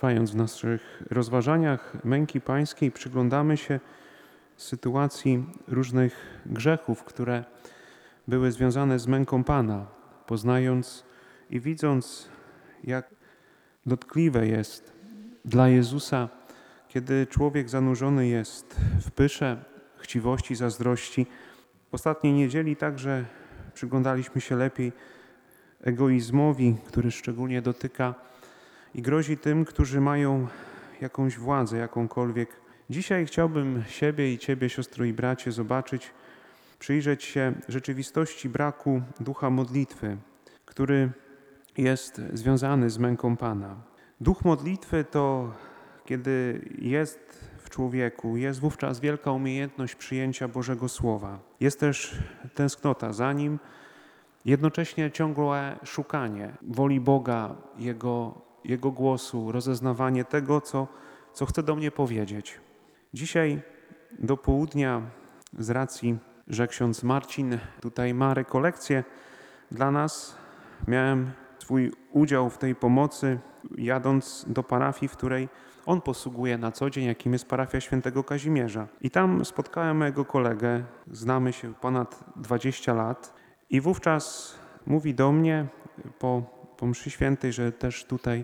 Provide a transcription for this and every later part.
Trwając w naszych rozważaniach męki pańskiej, przyglądamy się sytuacji różnych grzechów, które były związane z męką Pana, poznając i widząc, jak dotkliwe jest dla Jezusa, kiedy człowiek zanurzony jest w pysze, chciwości, zazdrości. W ostatniej niedzieli także przyglądaliśmy się lepiej egoizmowi, który szczególnie dotyka i grozi tym, którzy mają jakąś władzę, jakąkolwiek. Dzisiaj chciałbym siebie i Ciebie, siostro i bracie, przyjrzeć się rzeczywistości braku ducha modlitwy, który jest związany z męką Pana. Duch modlitwy to, kiedy jest w człowieku, jest wówczas wielka umiejętność przyjęcia Bożego Słowa. Jest też tęsknota za Nim, jednocześnie ciągłe szukanie woli Boga, Jego głosu, rozeznawanie tego, co chce do mnie powiedzieć. Dzisiaj do południa, z racji, że ksiądz Marcin tutaj ma rekolekcję dla nas, miałem swój udział w tej pomocy, jadąc do parafii, w której on posługuje na co dzień, jakim jest parafia świętego Kazimierza. I tam spotkałem mojego kolegę, znamy się ponad 20 lat i wówczas mówi do mnie po mszy świętej, że też tutaj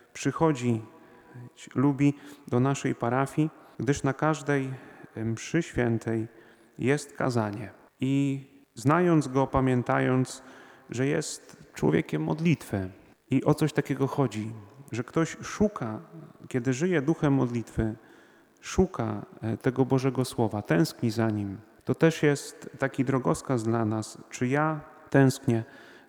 lubi do naszej parafii, gdyż na każdej mszy świętej jest kazanie. I znając go, pamiętając, że jest człowiekiem modlitwy i o coś takiego chodzi, że ktoś szuka, kiedy żyje duchem modlitwy, szuka tego Bożego Słowa, tęskni za nim. To też jest taki drogowskaz dla nas, czy ja tęsknię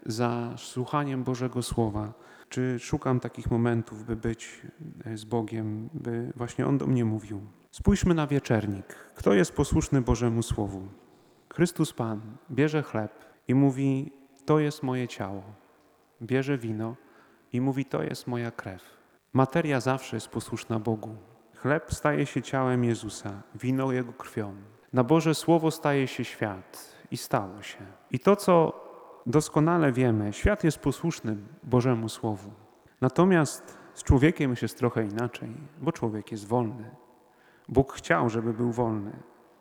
za słuchaniem Bożego Słowa, czy szukam takich momentów, by być z Bogiem, by właśnie On do mnie mówił. Spójrzmy na wieczernik. Kto jest posłuszny Bożemu Słowu? Chrystus Pan bierze chleb i mówi, to jest moje ciało. Bierze wino i mówi, to jest moja krew. Materia zawsze jest posłuszna Bogu. Chleb staje się ciałem Jezusa, wino Jego krwią. Na Boże Słowo staje się świat i stało się. I to, co doskonale wiemy, świat jest posłuszny Bożemu Słowu. Natomiast z człowiekiem jest trochę inaczej, bo człowiek jest wolny. Bóg chciał, żeby był wolny.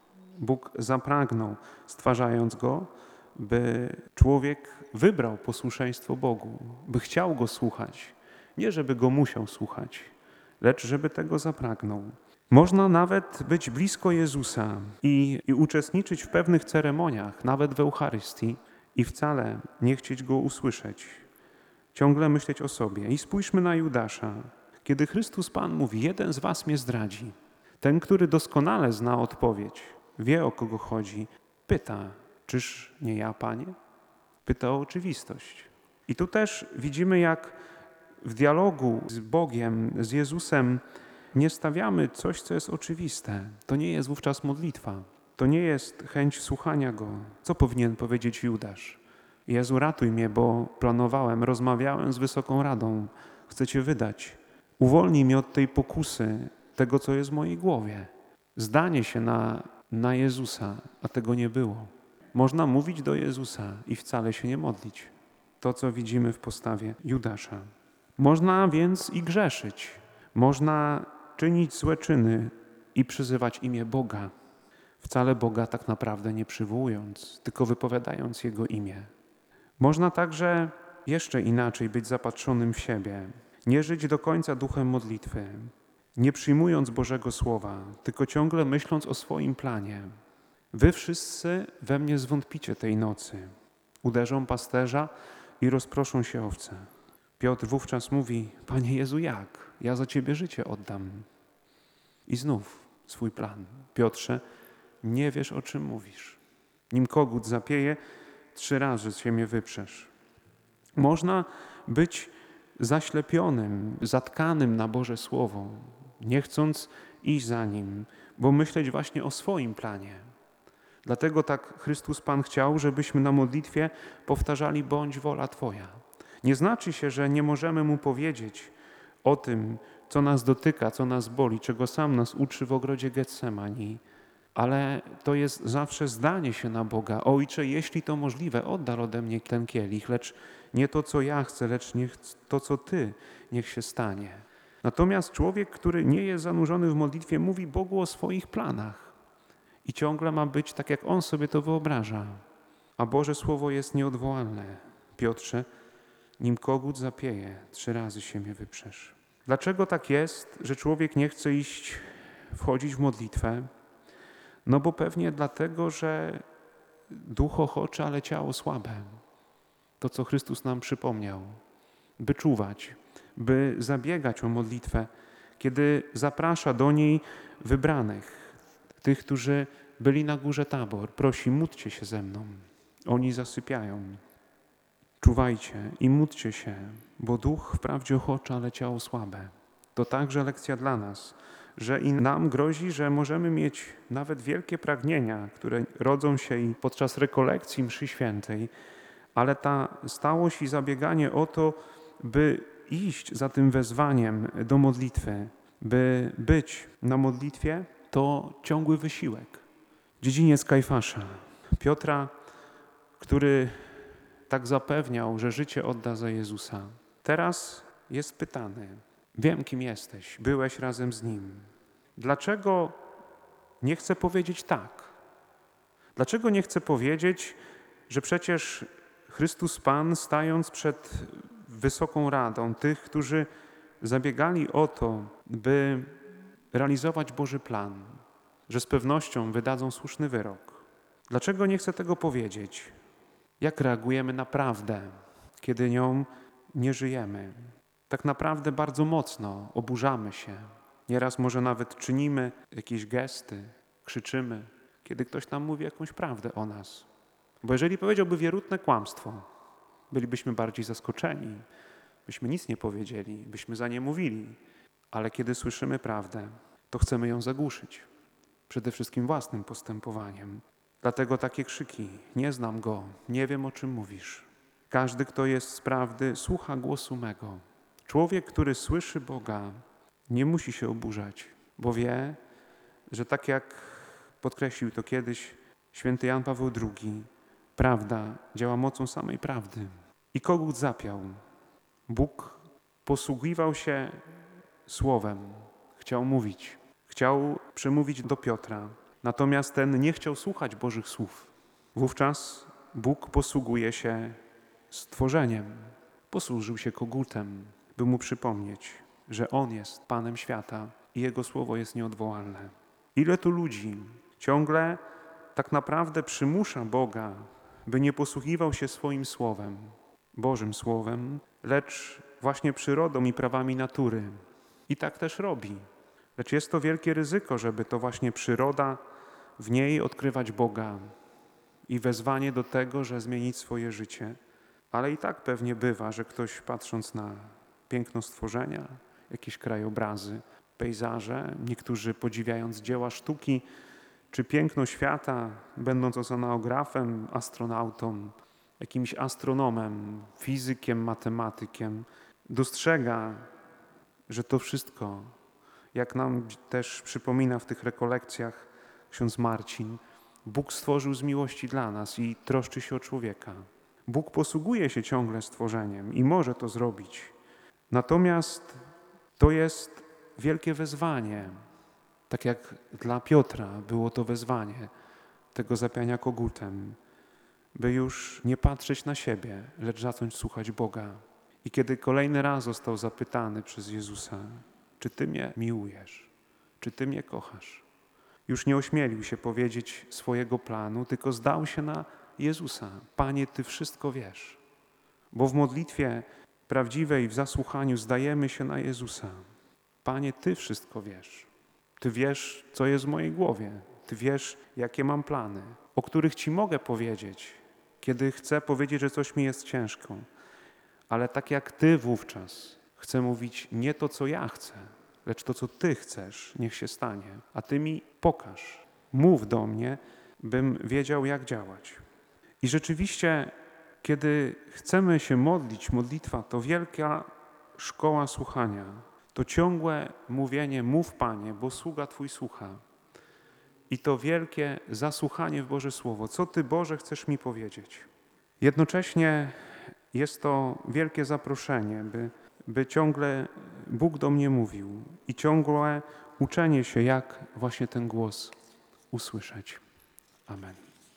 Bóg zapragnął, stwarzając go, by człowiek wybrał posłuszeństwo Bogu, by chciał go słuchać. Nie, żeby go musiał słuchać, lecz żeby tego zapragnął. Można nawet być blisko Jezusa i uczestniczyć w pewnych ceremoniach, nawet w Eucharystii, i wcale nie chcieć Go usłyszeć. Ciągle myśleć o sobie. I spójrzmy na Judasza. Kiedy Chrystus Pan mówi, jeden z was mnie zdradzi, ten, który doskonale zna odpowiedź, wie, o kogo chodzi, pyta, czyż nie ja, Panie? Pyta o oczywistość. I tu też widzimy, jak w dialogu z Bogiem, z Jezusem nie stawiamy coś, co jest oczywiste. To nie jest wówczas modlitwa. To nie jest chęć słuchania Go. Co powinien powiedzieć Judasz? Jezu, ratuj mnie, bo planowałem, rozmawiałem z Wysoką Radą. Chcę Cię wydać. Uwolnij mnie od tej pokusy, tego, co jest w mojej głowie. Zdanie się na Jezusa, a tego nie było. Można mówić do Jezusa i wcale się nie modlić. To, co widzimy w postawie Judasza. Można więc i grzeszyć. Można czynić złe czyny i przyzywać imię Boga. Wcale Boga tak naprawdę nie przywołując, tylko wypowiadając Jego imię. Można także jeszcze inaczej być zapatrzonym w siebie, nie żyć do końca duchem modlitwy, nie przyjmując Bożego Słowa, tylko ciągle myśląc o swoim planie. Wy wszyscy we mnie zwątpicie tej nocy. Uderzą pasterza i rozproszą się owce. Piotr wówczas mówi, Panie Jezu, jak? Ja za Ciebie życie oddam. I znów swój plan. Piotrze, nie wiesz, o czym mówisz. Nim kogut zapieje, 3 razy się mnie wyprzesz. Można być zaślepionym, zatkanym na Boże Słowo, nie chcąc iść za Nim, bo myśleć właśnie o swoim planie. Dlatego tak Chrystus Pan chciał, żebyśmy na modlitwie powtarzali, bądź wola Twoja. Nie znaczy się, że nie możemy Mu powiedzieć o tym, co nas dotyka, co nas boli, czego sam nas uczy w ogrodzie Getsemani, ale to jest zawsze zdanie się na Boga. Ojcze, jeśli to możliwe, oddal ode mnie ten kielich, lecz nie to, co ja chcę, lecz niech to, co Ty, niech się stanie. Natomiast człowiek, który nie jest zanurzony w modlitwie, mówi Bogu o swoich planach i ciągle ma być tak, jak on sobie to wyobraża. A Boże Słowo jest nieodwołalne. Piotrze, nim kogut zapieje, 3 razy się mnie wyprzesz. Dlaczego tak jest, że człowiek nie chce wchodzić w modlitwę? No bo pewnie dlatego, że duch ochoczy, ale ciało słabe. To, co Chrystus nam przypomniał. By czuwać, by zabiegać o modlitwę, kiedy zaprasza do niej wybranych, tych, którzy byli na górze Tabor. Prosi, módlcie się ze mną. Oni zasypiają. Czuwajcie i módlcie się, bo duch wprawdzie ochoczy, ale ciało słabe. To także lekcja dla nas, że i nam grozi, że możemy mieć nawet wielkie pragnienia, które rodzą się i podczas rekolekcji mszy świętej, ale ta stałość i zabieganie o to, by iść za tym wezwaniem do modlitwy, by być na modlitwie, to ciągły wysiłek. Dziedziniec Kajfasza, Piotra, który tak zapewniał, że życie odda za Jezusa. Teraz jest pytany, wiem kim jesteś, byłeś razem z Nim. Dlaczego nie chce powiedzieć tak? Dlaczego nie chce powiedzieć, że przecież Chrystus Pan, stając przed wysoką radą tych, którzy zabiegali o to, by realizować Boży plan, że z pewnością wydadzą słuszny wyrok. Dlaczego nie chce tego powiedzieć? Jak reagujemy na prawdę, kiedy nią nie żyjemy? Tak naprawdę bardzo mocno oburzamy się. Nieraz może nawet czynimy jakieś gesty, krzyczymy, kiedy ktoś nam mówi jakąś prawdę o nas. Bo jeżeli powiedziałby wierutne kłamstwo, bylibyśmy bardziej zaskoczeni, byśmy nic nie powiedzieli, byśmy za nie mówili. Ale kiedy słyszymy prawdę, to chcemy ją zagłuszyć. Przede wszystkim własnym postępowaniem. Dlatego takie krzyki, nie znam Go, nie wiem o czym mówisz. Każdy, kto jest z prawdy, słucha głosu mego. Człowiek, który słyszy Boga, nie musi się oburzać, bo wie, że tak jak podkreślił to kiedyś święty Jan Paweł II, prawda działa mocą samej prawdy. I kogut zapiał. Bóg posługiwał się słowem, chciał mówić, chciał przemówić do Piotra. Natomiast ten nie chciał słuchać Bożych słów. Wówczas Bóg posługuje się stworzeniem. Posłużył się kogutem, by mu przypomnieć, że On jest Panem świata i Jego słowo jest nieodwołalne. Ile tu ludzi ciągle tak naprawdę przymusza Boga, by nie posługiwał się swoim słowem, Bożym słowem, lecz właśnie przyrodą i prawami natury. I tak też robi. Lecz jest to wielkie ryzyko, żeby to właśnie przyroda, w niej odkrywać Boga i wezwanie do tego, że zmienić swoje życie. Ale i tak pewnie bywa, że ktoś patrząc na piękno stworzenia, jakieś krajobrazy, pejzaże, niektórzy podziwiając dzieła sztuki, czy piękno świata, będąc oceanografem, astronautą, jakimś astronomem, fizykiem, matematykiem, dostrzega, że to wszystko, jak nam też przypomina w tych rekolekcjach ksiądz Marcin, Bóg stworzył z miłości dla nas i troszczy się o człowieka. Bóg posługuje się ciągle stworzeniem i może to zrobić. Natomiast to jest wielkie wezwanie, tak jak dla Piotra było to wezwanie tego zapiania kogutem, by już nie patrzeć na siebie, lecz zacząć słuchać Boga. I kiedy kolejny raz został zapytany przez Jezusa, czy Ty mnie miłujesz, czy Ty mnie kochasz, już nie ośmielił się powiedzieć swojego planu, tylko zdał się na Jezusa. Panie, Ty wszystko wiesz. Bo w modlitwie prawdziwej, w zasłuchaniu zdajemy się na Jezusa. Panie, Ty wszystko wiesz. Ty wiesz, co jest w mojej głowie. Ty wiesz, jakie mam plany, o których Ci mogę powiedzieć, kiedy chcę powiedzieć, że coś mi jest ciężko. Ale tak jak Ty wówczas chcę mówić nie to, co ja chcę, lecz to, co Ty chcesz, niech się stanie. A Ty mi pokaż, mów do mnie, bym wiedział, jak działać. I rzeczywiście, kiedy chcemy się modlić, modlitwa to wielka szkoła słuchania. To ciągłe mówienie, mów Panie, bo sługa Twój słucha. I to wielkie zasłuchanie w Boże Słowo. Co Ty, Boże, chcesz mi powiedzieć? Jednocześnie jest to wielkie zaproszenie, by ciągle Bóg do mnie mówił i ciągłe uczenie się, jak właśnie ten głos usłyszeć. Amen.